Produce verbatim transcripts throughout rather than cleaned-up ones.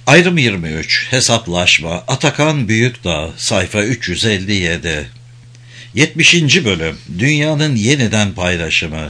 Ayrım yirmi üç. Hesaplaşma. Atakan Büyükdağ. Sayfa üç yüz elli yedi. yetmişinci bölüm. Dünyanın yeniden paylaşımı.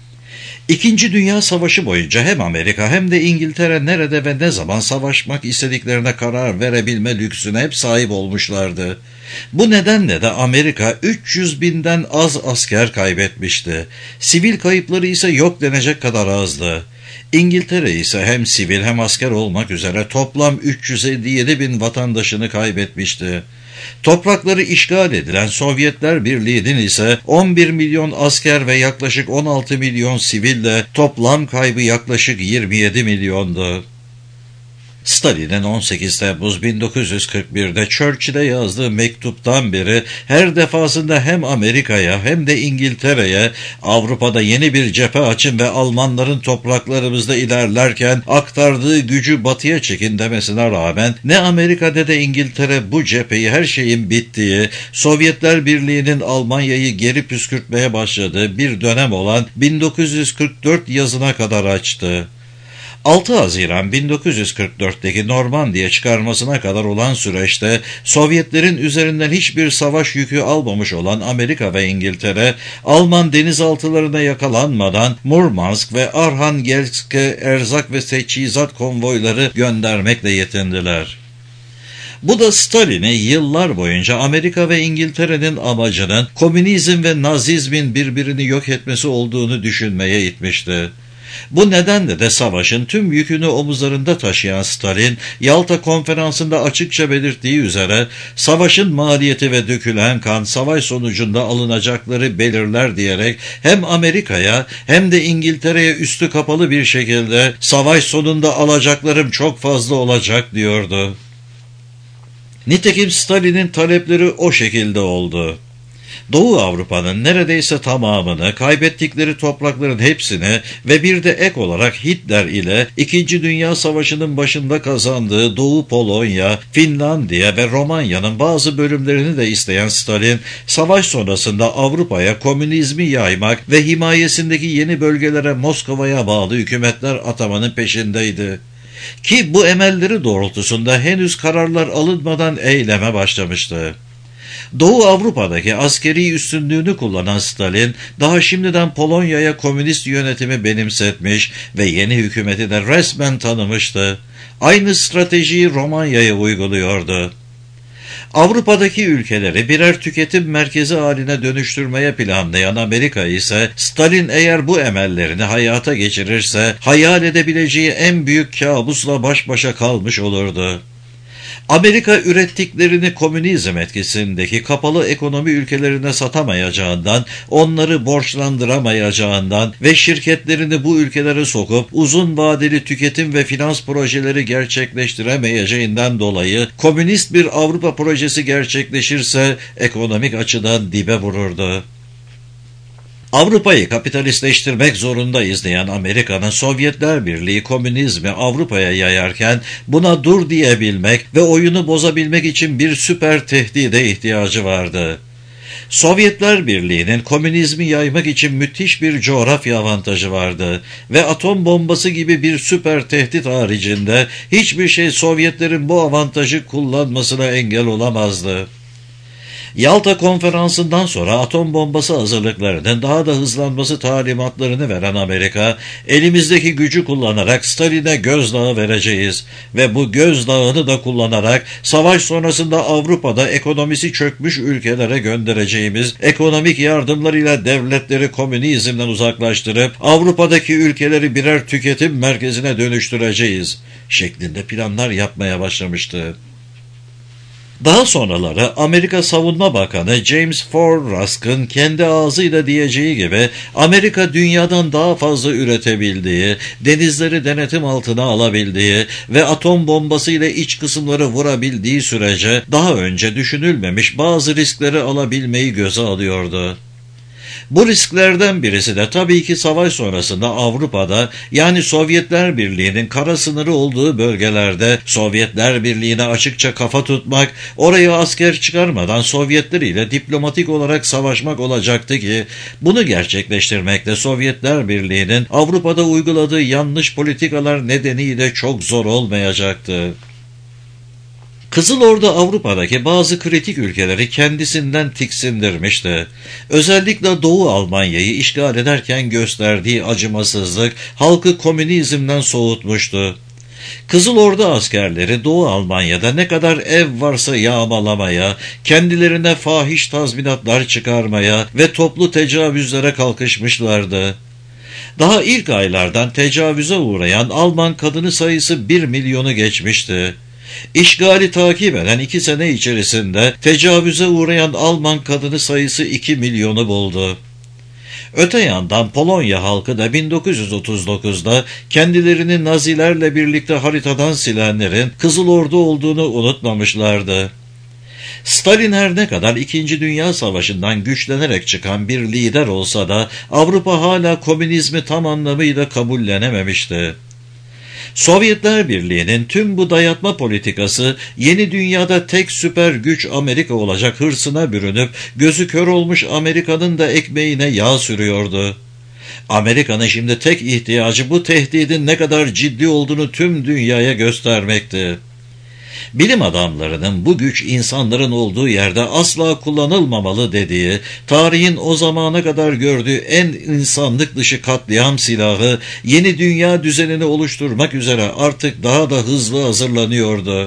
İkinci Dünya Savaşı boyunca hem Amerika hem de İngiltere nerede ve ne zaman savaşmak istediklerine karar verebilme lüksüne hep sahip olmuşlardı. Bu nedenle de Amerika üç yüz binden az asker kaybetmişti. Sivil kayıpları ise yok denecek kadar azdı. İngiltere ise hem sivil hem asker olmak üzere toplam üç yüz elli yedi bin vatandaşını kaybetmişti. Toprakları işgal edilen Sovyetler Birliği'nin ise on bir milyon asker ve yaklaşık on altı milyon siville toplam kaybı yaklaşık yirmi yedi milyondu. Stalin'in on sekiz Temmuz bin dokuz yüz kırk bir'de Churchill'e yazdığı mektuptan beri her defasında hem Amerika'ya hem de İngiltere'ye Avrupa'da yeni bir cephe açın ve Almanların topraklarımızda ilerlerken aktardığı gücü batıya çekin demesine rağmen ne Amerika ne de İngiltere bu cepheyi her şeyin bittiği, Sovyetler Birliği'nin Almanya'yı geri püskürtmeye başladığı bir dönem olan bin dokuz yüz kırk dört yazına kadar açtı. altı Haziran bin dokuz yüz kırk dört'teki Normandiya çıkarmasına kadar olan süreçte Sovyetlerin üzerinden hiçbir savaş yükü almamış olan Amerika ve İngiltere, Alman denizaltılarına yakalanmadan Murmansk ve Arkhangelsk'e erzak ve teçhizat konvoyları göndermekle yetindiler. Bu da Stalin'i yıllar boyunca Amerika ve İngiltere'nin amacının komünizm ve nazizmin birbirini yok etmesi olduğunu düşünmeye itmişti. Bu nedenle de savaşın tüm yükünü omuzlarında taşıyan Stalin, Yalta Konferansı'nda açıkça belirttiği üzere, savaşın maliyeti ve dökülen kan, savaş sonucunda alınacakları belirler diyerek hem Amerika'ya hem de İngiltere'ye üstü kapalı bir şekilde savaş sonunda alacaklarım çok fazla olacak diyordu. Nitekim Stalin'in talepleri o şekilde oldu. Doğu Avrupa'nın neredeyse tamamını, kaybettikleri toprakların hepsini ve bir de ek olarak Hitler ile İkinci Dünya Savaşı'nın başında kazandığı Doğu Polonya, Finlandiya ve Romanya'nın bazı bölümlerini de isteyen Stalin, savaş sonrasında Avrupa'ya komünizmi yaymak ve himayesindeki yeni bölgelere Moskova'ya bağlı hükümetler atamanın peşindeydi. Ki bu emelleri doğrultusunda henüz kararlar alınmadan eyleme başlamıştı. Doğu Avrupa'daki askeri üstünlüğünü kullanan Stalin, daha şimdiden Polonya'ya komünist yönetimi benimsetmiş ve yeni hükümeti de resmen tanımıştı. Aynı stratejiyi Romanya'ya uyguluyordu. Avrupa'daki ülkeleri birer tüketim merkezi haline dönüştürmeye planlayan Amerika ise, Stalin eğer bu emellerini hayata geçirirse, hayal edebileceği en büyük kabusla baş başa kalmış olurdu. Amerika ürettiklerini komünizm etkisindeki kapalı ekonomi ülkelerine satamayacağından, onları borçlandıramayacağından ve şirketlerini bu ülkelere sokup uzun vadeli tüketim ve finans projeleri gerçekleştiremeyeceğinden dolayı komünist bir Avrupa projesi gerçekleşirse ekonomik açıdan dibe vururdu. Avrupa'yı kapitalistleştirmek zorundayız diyen Amerika'nın Sovyetler Birliği komünizmi Avrupa'ya yayarken buna dur diyebilmek ve oyunu bozabilmek için bir süper tehdide ihtiyacı vardı. Sovyetler Birliği'nin komünizmi yaymak için müthiş bir coğrafya avantajı vardı ve atom bombası gibi bir süper tehdit haricinde hiçbir şey Sovyetlerin bu avantajı kullanmasına engel olamazdı. Yalta Konferansı'ndan sonra atom bombası hazırlıklarının daha da hızlanması talimatlarını veren Amerika, elimizdeki gücü kullanarak Stalin'e gözdağı vereceğiz ve bu gözdağını da kullanarak savaş sonrasında Avrupa'da ekonomisi çökmüş ülkelere göndereceğimiz ekonomik yardımlarıyla devletleri komünizmden uzaklaştırıp Avrupa'daki ülkeleri birer tüketim merkezine dönüştüreceğiz şeklinde planlar yapmaya başlamıştı. Daha sonraları Amerika Savunma Bakanı James Ford Rusk'ın kendi ağzıyla diyeceği gibi Amerika dünyadan daha fazla üretebildiği, denizleri denetim altına alabildiği ve atom bombası ile iç kısımları vurabildiği sürece daha önce düşünülmemiş bazı riskleri alabilmeyi göze alıyordu. Bu risklerden birisi de tabii ki savaş sonrasında Avrupa'da, yani Sovyetler Birliği'nin kara sınırı olduğu bölgelerde Sovyetler Birliği'ne açıkça kafa tutmak, oraya asker çıkarmadan Sovyetler ile diplomatik olarak savaşmak olacaktı ki bunu gerçekleştirmekte Sovyetler Birliği'nin Avrupa'da uyguladığı yanlış politikalar nedeniyle çok zor olmayacaktı. Kızıl Ordu Avrupa'daki bazı kritik ülkeleri kendisinden tiksindirmişti. Özellikle Doğu Almanya'yı işgal ederken gösterdiği acımasızlık halkı komünizmden soğutmuştu. Kızıl Ordu askerleri Doğu Almanya'da ne kadar ev varsa yağmalamaya, kendilerine fahiş tazminatlar çıkarmaya ve toplu tecavüzlere kalkışmışlardı. Daha ilk aylardan tecavüze uğrayan Alman kadını sayısı bir milyonu geçmişti. İşgali takip eden iki sene içerisinde tecavüze uğrayan Alman kadını sayısı iki milyonu buldu. Öte yandan Polonya halkı da bin dokuz yüz otuz dokuzda kendilerini Nazilerle birlikte haritadan silenlerin Kızıl Ordu olduğunu unutmamışlardı. Stalin her ne kadar İkinci Dünya Savaşı'ndan güçlenerek çıkan bir lider olsa da Avrupa hala komünizmi tam anlamıyla kabullenememişti. Sovyetler Birliği'nin tüm bu dayatma politikası yeni dünyada tek süper güç Amerika olacak hırsına bürünüp gözü kör olmuş Amerika'nın da ekmeğine yağ sürüyordu. Amerika'nın şimdi tek ihtiyacı bu tehdidin ne kadar ciddi olduğunu tüm dünyaya göstermekti. Bilim adamlarının bu güç insanların olduğu yerde asla kullanılmamalı dediği, tarihin o zamana kadar gördüğü en insanlık dışı katliam silahı yeni dünya düzenini oluşturmak üzere artık daha da hızlı hazırlanıyordu.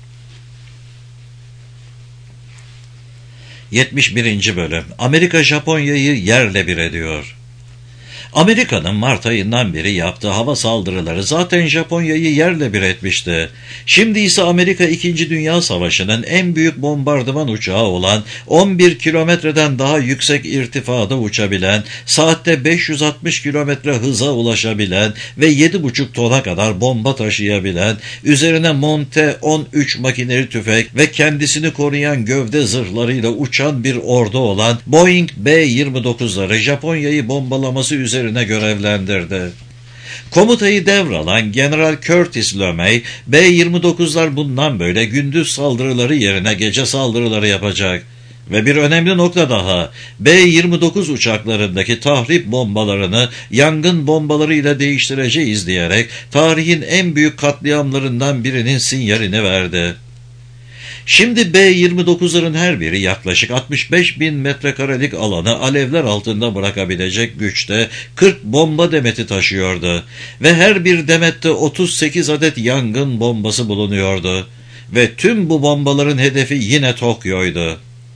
yetmiş birinci Bölüm Amerika Japonya'yı yerle bir ediyor. Amerika'nın Mart ayından beri yaptığı hava saldırıları zaten Japonya'yı yerle bir etmişti. Şimdi ise Amerika İkinci Dünya Savaşı'nın en büyük bombardıman uçağı olan on bir kilometreden daha yüksek irtifada uçabilen, saatte beş yüz altmış kilometre hıza ulaşabilen ve yedi buçuk tona kadar bomba taşıyabilen, üzerine monte on üç makineli tüfek ve kendisini koruyan gövde zırhlarıyla uçan bir ordu olan Boeing B yirmi dokuzları Japonya'yı bombalaması üzerine üzerine görevlendirdi. Komutayı devralan General Curtis LeMay, B yirmi dokuzlar bundan böyle gündüz saldırıları yerine gece saldırıları yapacak. Ve bir önemli nokta daha, B yirmi dokuz uçaklarındaki tahrip bombalarını yangın bombalarıyla değiştireceğiz diyerek tarihin en büyük katliamlarından birinin sinyalini verdi. Şimdi B yirmi dokuzların her biri yaklaşık altmış beş bin metrekarelik alanı alevler altında bırakabilecek güçte kırk bomba demeti taşıyordu ve her bir demette otuz sekiz adet yangın bombası bulunuyordu ve tüm bu bombaların hedefi yine Tokyo'ydu.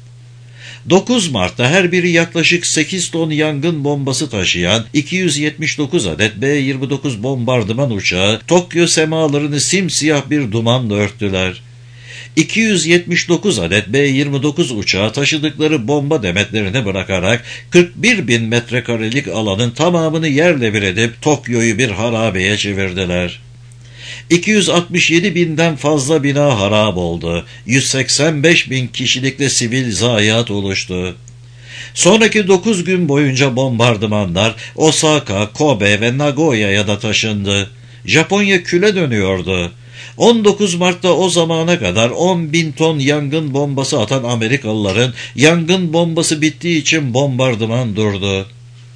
dokuz Mart'ta her biri yaklaşık sekiz ton yangın bombası taşıyan iki yüz yetmiş dokuz adet B yirmi dokuz bombardıman uçağı Tokyo semalarını simsiyah bir dumanla örttüler. iki yüz yetmiş dokuz adet B yirmi dokuz uçağı taşıdıkları bomba demetlerini bırakarak kırk bir bin metrekarelik alanın tamamını yerle bir edip Tokyo'yu bir harabeye çevirdiler. iki yüz altmış yedi binden fazla bina harap oldu. yüz seksen beş bin kişilikle sivil zayiat oluştu. Sonraki dokuz gün boyunca bombardımanlar Osaka, Kobe ve Nagoya'ya da taşındı. Japonya küle dönüyordu. on dokuz Mart'ta o zamana kadar on bin ton yangın bombası atan Amerikalıların yangın bombası bittiği için bombardıman durdu.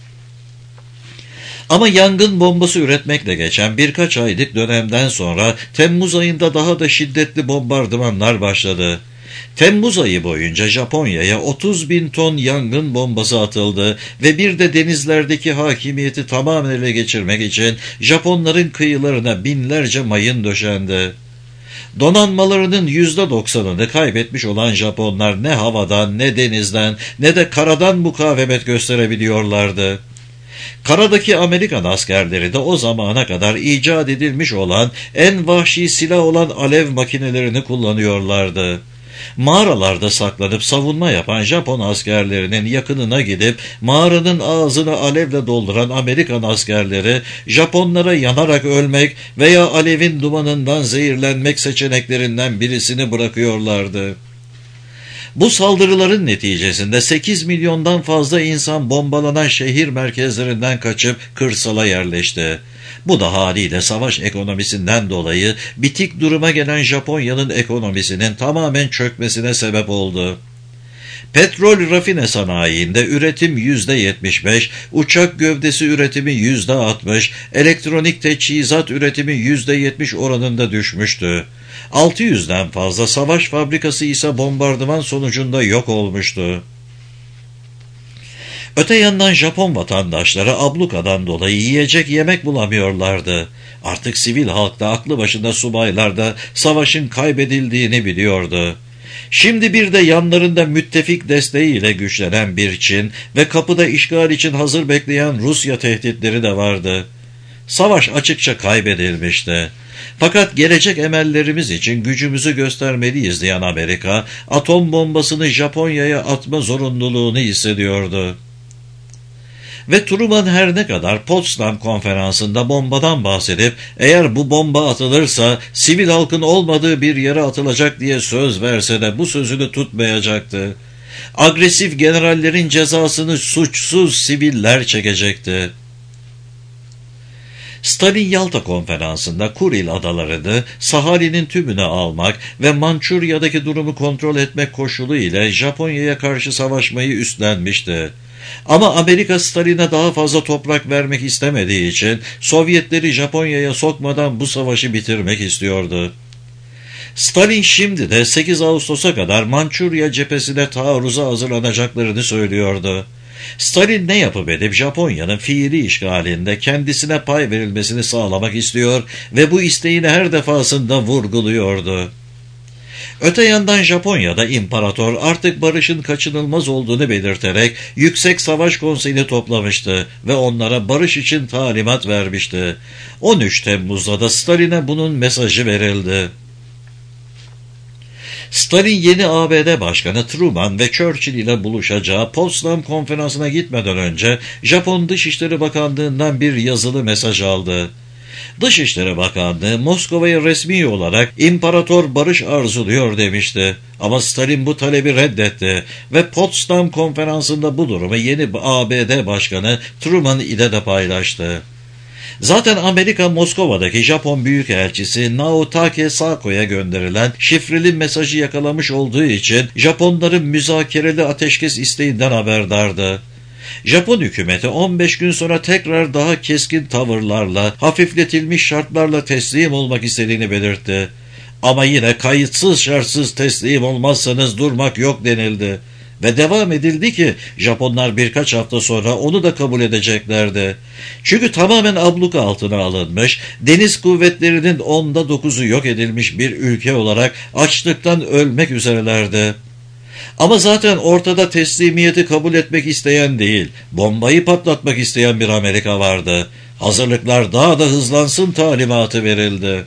Ama yangın bombası üretmekle geçen birkaç aylık dönemden sonra Temmuz ayında daha da şiddetli bombardımanlar başladı. Temmuz ayı boyunca Japonya'ya otuz bin ton yangın bombası atıldı ve bir de denizlerdeki hakimiyeti tamamen ele geçirmek için Japonların kıyılarına binlerce mayın döşendi. Donanmalarının yüzde doksanını kaybetmiş olan Japonlar ne havadan, ne denizden, ne de karadan mukavemet gösterebiliyorlardı. Karadaki Amerikan askerleri de o zamana kadar icat edilmiş olan en vahşi silah olan alev makinelerini kullanıyorlardı. Mağaralarda saklanıp savunma yapan Japon askerlerinin yakınına gidip mağaranın ağzını alevle dolduran Amerikan askerleri Japonlara yanarak ölmek veya alevin dumanından zehirlenmek seçeneklerinden birisini bırakıyorlardı. Bu saldırıların neticesinde sekiz milyondan fazla insan bombalanan şehir merkezlerinden kaçıp kırsala yerleşti. Bu da haliyle savaş ekonomisinden dolayı bitik duruma gelen Japonya'nın ekonomisinin tamamen çökmesine sebep oldu. Petrol rafine sanayiinde üretim yüzde yetmiş beş, uçak gövdesi üretimi yüzde altmış, elektronik teçhizat üretimi yüzde yetmiş oranında düşmüştü. altı yüzden fazla savaş fabrikası ise bombardıman sonucunda yok olmuştu. Öte yandan Japon vatandaşları ablukadan dolayı yiyecek yemek bulamıyorlardı. Artık sivil halk da aklı başında subaylar da savaşın kaybedildiğini biliyordu. Şimdi bir de yanlarında müttefik desteğiyle güçlenen bir Çin ve kapıda işgal için hazır bekleyen Rusya tehditleri de vardı. Savaş açıkça kaybedilmişti. Fakat gelecek emellerimiz için gücümüzü göstermeliyiz diyen Amerika, atom bombasını Japonya'ya atma zorunluluğunu hissediyordu. Ve Truman her ne kadar Potsdam konferansında bombadan bahsedip eğer bu bomba atılırsa sivil halkın olmadığı bir yere atılacak diye söz verse de bu sözünü tutmayacaktı. Agresif generallerin cezasını suçsuz siviller çekecekti. Stalin Yalta konferansında Kuril adalarını, Sahali'nin tümünü almak ve Mançurya'daki durumu kontrol etmek koşulu ile Japonya'ya karşı savaşmayı üstlenmişti. Ama Amerika Stalin'e daha fazla toprak vermek istemediği için Sovyetleri Japonya'ya sokmadan bu savaşı bitirmek istiyordu. Stalin şimdi de sekiz Ağustos'a kadar Mançurya cephesine taarruza hazırlanacaklarını söylüyordu. Stalin ne yapıp edip Japonya'nın fiili işgalinde kendisine pay verilmesini sağlamak istiyor ve bu isteğini her defasında vurguluyordu. Öte yandan Japonya'da imparator artık barışın kaçınılmaz olduğunu belirterek Yüksek Savaş Konseyi'ni toplamıştı ve onlara barış için talimat vermişti. on üç Temmuz'da da Stalin'e bunun mesajı verildi. Stalin yeni A B D Başkanı Truman ve Churchill ile buluşacağı Potsdam konferansına gitmeden önce Japon Dışişleri Bakanlığı'ndan bir yazılı mesaj aldı. Dışişleri Bakanlığı Moskova'ya resmi olarak imparator barış arzuluyor demişti. Ama Stalin bu talebi reddetti ve Potsdam konferansında bu durumu yeni A B D Başkanı Truman ile de paylaştı. Zaten Amerika Moskova'daki Japon Büyükelçisi Naotake Sako'ya gönderilen şifreli mesajı yakalamış olduğu için Japonların müzakereli ateşkes isteğinden haberdardı. Japon hükümeti on beş gün sonra tekrar daha keskin tavırlarla, hafifletilmiş şartlarla teslim olmak istediğini belirtti. Ama yine kayıtsız şartsız teslim olmazsanız durmak yok denildi. Ve devam edildi ki Japonlar birkaç hafta sonra onu da kabul edeceklerdi. Çünkü tamamen abluka altına alınmış, deniz kuvvetlerinin onda dokuzu yok edilmiş bir ülke olarak açlıktan ölmek üzerelerdi. Ama zaten ortada teslimiyeti kabul etmek isteyen değil, bombayı patlatmak isteyen bir Amerika vardı. Hazırlıklar daha da hızlansın talimatı verildi.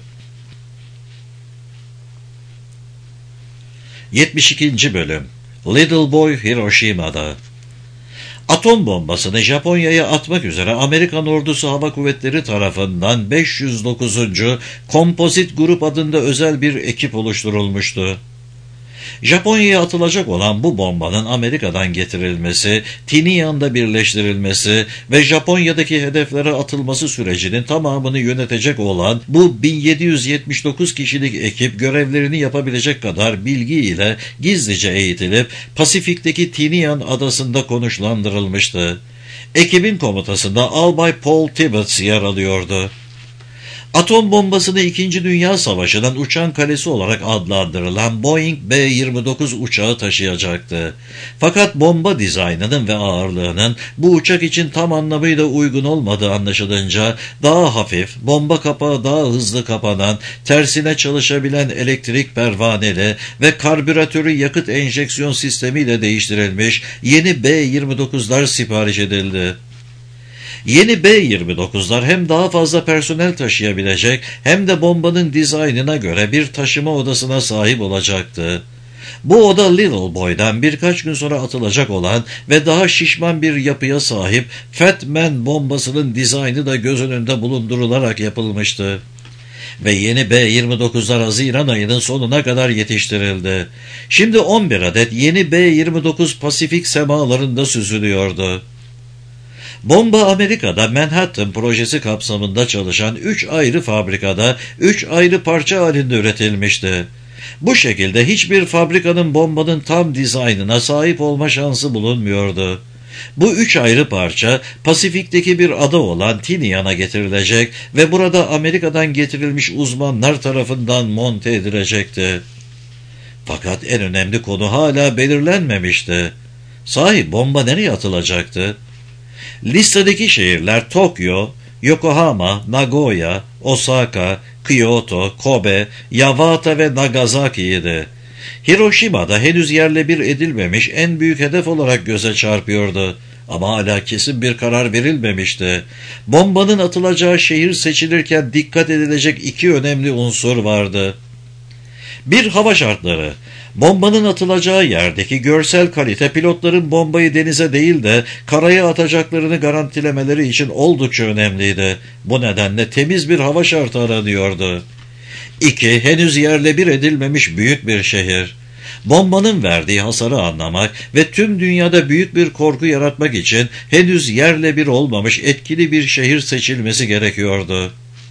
yetmiş ikinci Bölüm Little Boy Hiroşima'da. Atom bombasını Japonya'ya atmak üzere Amerikan Ordusu Hava Kuvvetleri tarafından beş yüz dokuzuncu Kompozit Grup adında özel bir ekip oluşturulmuştu. Japonya'ya atılacak olan bu bombanın Amerika'dan getirilmesi, Tinian'da birleştirilmesi ve Japonya'daki hedeflere atılması sürecinin tamamını yönetecek olan bu bin yedi yüz yetmiş dokuz kişilik ekip görevlerini yapabilecek kadar bilgi ile gizlice eğitilip Pasifik'teki Tinian adasında konuşlandırılmıştı. Ekibin komutasında Albay Paul Tibbets yer alıyordu. Atom bombasını İkinci Dünya Savaşı'nın uçan kalesi olarak adlandırılan Boeing B yirmi dokuz uçağı taşıyacaktı. Fakat bomba dizaynının ve ağırlığının bu uçak için tam anlamıyla uygun olmadığı anlaşılınca daha hafif, bomba kapağı daha hızlı kapanan, tersine çalışabilen elektrik pervaneli ve karbüratörü yakıt enjeksiyon sistemiyle değiştirilmiş yeni B yirmi dokuzlar sipariş edildi. Yeni B yirmi dokuzlar hem daha fazla personel taşıyabilecek hem de bombanın dizaynına göre bir taşıma odasına sahip olacaktı. Bu oda Little Boy'dan birkaç gün sonra atılacak olan ve daha şişman bir yapıya sahip Fat Man bombasının dizaynı da göz önünde bulundurularak yapılmıştı. Ve yeni B yirmi dokuzlar Haziran ayının sonuna kadar yetiştirildi. Şimdi on bir adet yeni B yirmi dokuz Pasifik semalarında süzülüyordu. Bomba Amerika'da Manhattan projesi kapsamında çalışan üç ayrı fabrikada üç ayrı parça halinde üretilmişti. Bu şekilde hiçbir fabrikanın bombanın tam dizaynına sahip olma şansı bulunmuyordu. Bu üç ayrı parça Pasifik'teki bir ada olan Tinian'a getirilecek ve burada Amerika'dan getirilmiş uzmanlar tarafından monte edilecekti. Fakat en önemli konu hala belirlenmemişti. Sahi bomba nereye atılacaktı? Listedeki şehirler Tokyo, Yokohama, Nagoya, Osaka, Kyoto, Kobe, Yamata ve Nagasaki'ydi. Hiroşima'da henüz yerle bir edilmemiş en büyük hedef olarak göze çarpıyordu. Ama hala kesin bir karar verilmemişti. Bombanın atılacağı şehir seçilirken dikkat edilecek iki önemli unsur vardı. Bir, hava şartları. Bombanın atılacağı yerdeki görsel kalite pilotların bombayı denize değil de karaya atacaklarını garantilemeleri için oldukça önemliydi. Bu nedenle temiz bir hava şartı aranıyordu. İki, henüz yerle bir edilmemiş büyük bir şehir. Bombanın verdiği hasarı anlamak ve tüm dünyada büyük bir korku yaratmak için henüz yerle bir olmamış etkili bir şehir seçilmesi gerekiyordu.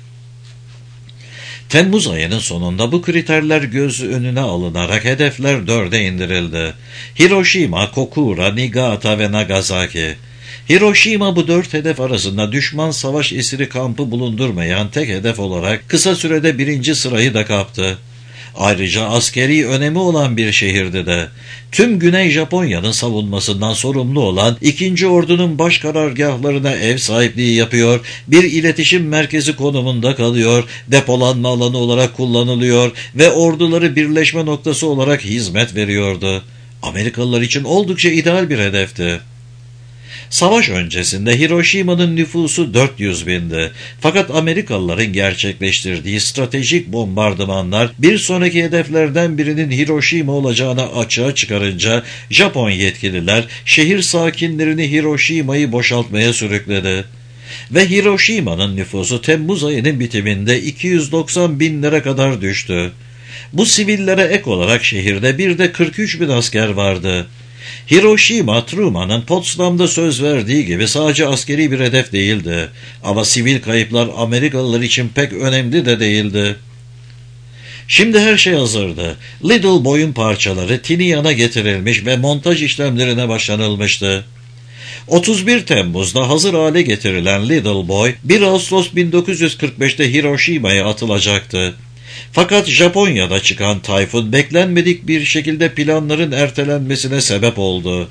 Temmuz ayının sonunda bu kriterler göz önüne alınarak hedefler dörde indirildi. Hiroşima, Kokura, Niigata ve Nagasaki. Hiroşima bu dört hedef arasında düşman savaş esiri kampı bulundurmayan tek hedef olarak kısa sürede birinci sırayı da kaptı. Ayrıca askeri önemi olan bir şehirdi de. Tüm Güney Japonya'nın savunmasından sorumlu olan ikinci Ordu'nun baş karargahlarına ev sahipliği yapıyor, bir iletişim merkezi konumunda kalıyor, depolanma alanı olarak kullanılıyor ve orduları birleşme noktası olarak hizmet veriyordu. Amerikalılar için oldukça ideal bir hedefti. Savaş öncesinde Hiroşima'nın nüfusu dört yüz bindi. Fakat Amerikalıların gerçekleştirdiği stratejik bombardımanlar bir sonraki hedeflerden birinin Hiroşima olacağını açığa çıkarınca Japon yetkililer şehir sakinlerini Hiroşima'yı boşaltmaya sürükledi. Ve Hiroşima'nın nüfusu Temmuz ayının bitiminde iki yüz doksan binlere kadar düştü. Bu sivillere ek olarak şehirde bir de kırk üç bin asker vardı. Hiroşima, Truman'ın Potsdam'da söz verdiği gibi sadece askeri bir hedef değildi. Ama sivil kayıplar Amerikalılar için pek önemli de değildi. Şimdi her şey hazırdı. Little Boy'un parçaları Tinian'a getirilmiş ve montaj işlemlerine başlanılmıştı. otuz bir Temmuz'da hazır hale getirilen Little Boy, bir Ağustos bin dokuz yüz kırk beşte Hiroşima'ya atılacaktı. Fakat Japonya'da çıkan tayfun beklenmedik bir şekilde planların ertelenmesine sebep oldu.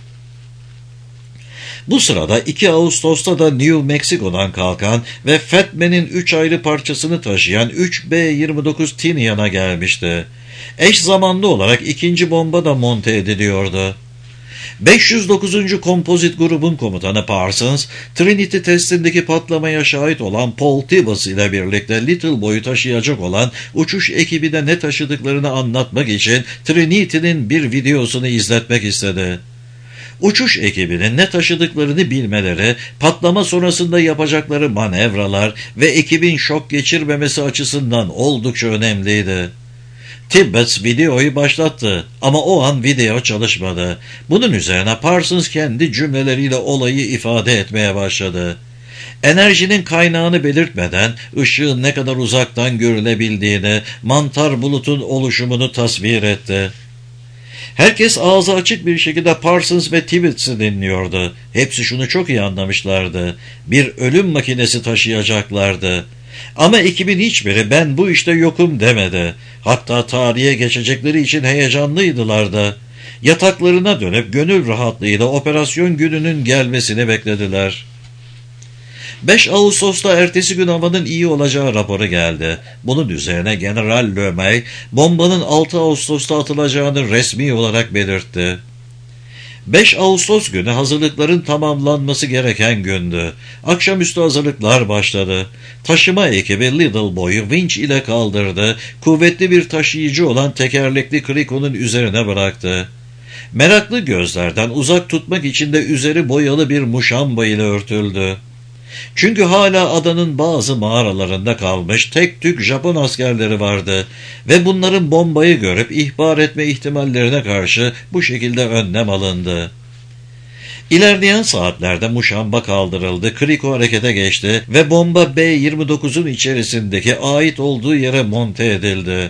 Bu sırada iki Ağustos'ta da New Mexico'dan kalkan ve Fat Man'in üç ayrı parçasını taşıyan üç B yirmi dokuz Tinian'a gelmişti. Eş zamanlı olarak ikinci bomba da monte ediliyordu. beş yüz dokuzuncu Kompozit grubun komutanı Parsons, Trinity testindeki patlamaya şahit olan Paul Tibbets ile birlikte Little Boy'u taşıyacak olan uçuş ekibine ne taşıdıklarını anlatmak için Trinity'nin bir videosunu izletmek istedi. Uçuş ekibinin ne taşıdıklarını bilmeleri, patlama sonrasında yapacakları manevralar ve ekibin şok geçirmemesi açısından oldukça önemliydi. Tibbets videoyu başlattı ama o an video çalışmadı. Bunun üzerine Parsons kendi cümleleriyle olayı ifade etmeye başladı. Enerjinin kaynağını belirtmeden ışığın ne kadar uzaktan görülebildiğini, mantar bulutun oluşumunu tasvir etti. Herkes ağzı açık bir şekilde Parsons ve Tibbets'i dinliyordu. Hepsi şunu çok iyi anlamışlardı. Bir ölüm makinesi taşıyacaklardı. Ama ekibin hiçbiri ben bu işte yokum demedi. Hatta tarihe geçecekleri için heyecanlıydılar da. Yataklarına dönüp gönül rahatlığıyla operasyon gününün gelmesini beklediler. beş Ağustos'ta ertesi gün havanın iyi olacağı raporu geldi. Bunun üzerine General Lemay bombanın altı Ağustos'ta atılacağını resmi olarak belirtti. beş Ağustos günü hazırlıkların tamamlanması gereken gündü. Akşamüstü hazırlıklar başladı. Taşıma ekibi Little Boy'u vinç ile kaldırdı. Kuvvetli bir taşıyıcı olan tekerlekli krikonun üzerine bıraktı. Meraklı gözlerden uzak tutmak için de üzeri boyalı bir muşamba ile örtüldü. Çünkü hala adanın bazı mağaralarında kalmış tek tük Japon askerleri vardı ve bunların bombayı görüp ihbar etme ihtimallerine karşı bu şekilde önlem alındı. İlerleyen saatlerde muşamba kaldırıldı, kriko harekete geçti ve bomba B yirmi dokuzun içerisindeki ait olduğu yere monte edildi.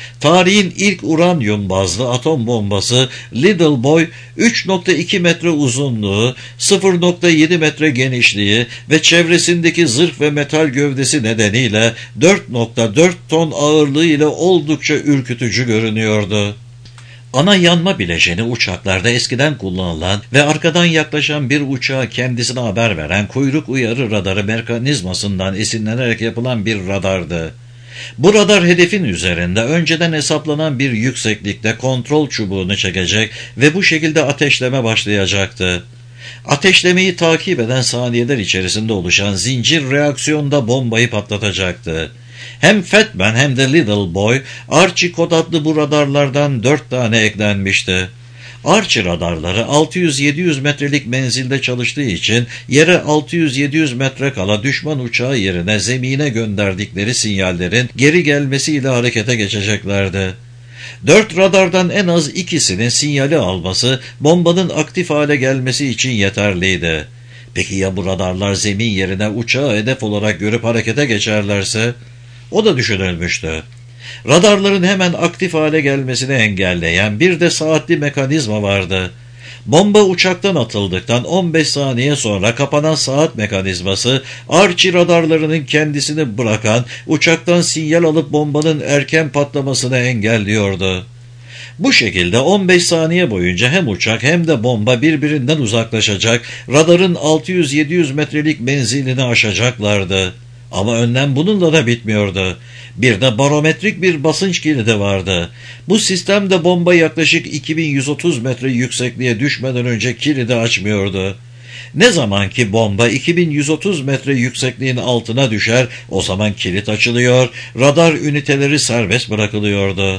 Tarihin ilk uranyum bazlı atom bombası Little Boy üç nokta iki metre uzunluğu, sıfır nokta yedi metre genişliği ve çevresindeki zırh ve metal gövdesi nedeniyle dört nokta dört ton ağırlığı ile oldukça ürkütücü görünüyordu. Ana yanma bileşeni uçaklarda eskiden kullanılan ve arkadan yaklaşan bir uçağa kendisine haber veren kuyruk uyarı radarı mekanizmasından esinlenerek yapılan bir radardı. Bu radar hedefin üzerinde önceden hesaplanan bir yükseklikte kontrol çubuğunu çekecek ve bu şekilde ateşleme başlayacaktı. Ateşlemeyi takip eden saniyeler içerisinde oluşan zincir reaksiyonda bombayı patlatacaktı. Hem Fatman hem de Little Boy, Archie kod adlı bu radarlardan dört tane eklenmişti. Archie radarları altı yüz yedi yüz metrelik menzilde çalıştığı için yere altı yüz yedi yüz metre kala düşman uçağı yerine zemine gönderdikleri sinyallerin geri gelmesiyle harekete geçeceklerdi. Dört radardan en az ikisinin sinyali alması bombanın aktif hale gelmesi için yeterliydi. Peki ya bu radarlar zemin yerine uçağı hedef olarak görüp harekete geçerlerse? O da düşünülmüştü. Radarların hemen aktif hale gelmesini engelleyen bir de saatli mekanizma vardı. Bomba uçaktan atıldıktan on beş saniye sonra kapanan saat mekanizması Archie radarlarının kendisini bırakan uçaktan sinyal alıp bombanın erken patlamasını engelliyordu. Bu şekilde on beş saniye boyunca hem uçak hem de bomba birbirinden uzaklaşacak, radarın altı yüz yedi yüz metrelik menzilini aşacaklardı. Ama önlem bununla da bitmiyordu. Bir de barometrik bir basınç kilidi vardı. Bu sistemde bomba yaklaşık iki bin yüz otuz metre yüksekliğe düşmeden önce kilidi açmıyordu. Ne zaman ki bomba iki bin yüz otuz metre yüksekliğin altına düşer, o zaman kilit açılıyor, radar üniteleri serbest bırakılıyordu.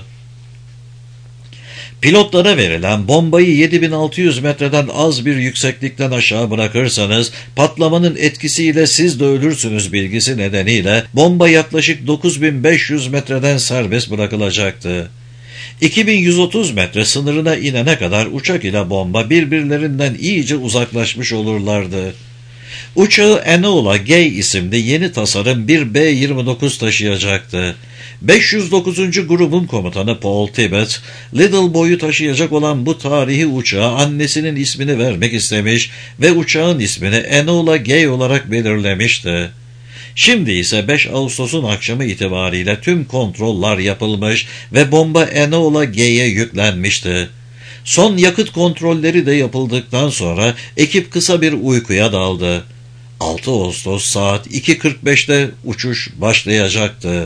Pilotlara verilen bombayı yedi bin altı yüz metreden az bir yükseklikten aşağı bırakırsanız patlamanın etkisiyle siz de ölürsünüz bilgisi nedeniyle bomba yaklaşık dokuz bin beş yüz metreden serbest bırakılacaktı. iki bin yüz otuz metre sınırına inene kadar uçak ile bomba birbirlerinden iyice uzaklaşmış olurlardı. Uçağı Enola Gay isimli yeni tasarım bir B yirmi dokuz taşıyacaktı. beş yüz dokuzuncu grubun komutanı Paul Tibbett, Little Boy'u taşıyacak olan bu tarihi uçağa annesinin ismini vermek istemiş ve uçağın ismini Enola Gay olarak belirlemişti. Şimdi ise beş Ağustos'un akşamı itibariyle tüm kontroller yapılmış ve bomba Enola Gay'e yüklenmişti. Son yakıt kontrolleri de yapıldıktan sonra ekip kısa bir uykuya daldı. altı Ağustos saat iki kırk beşte uçuş başlayacaktı.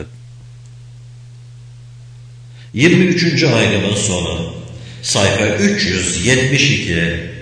yirmi üçüncü ayrımın sonu. Sayfa üç yüz yetmiş iki.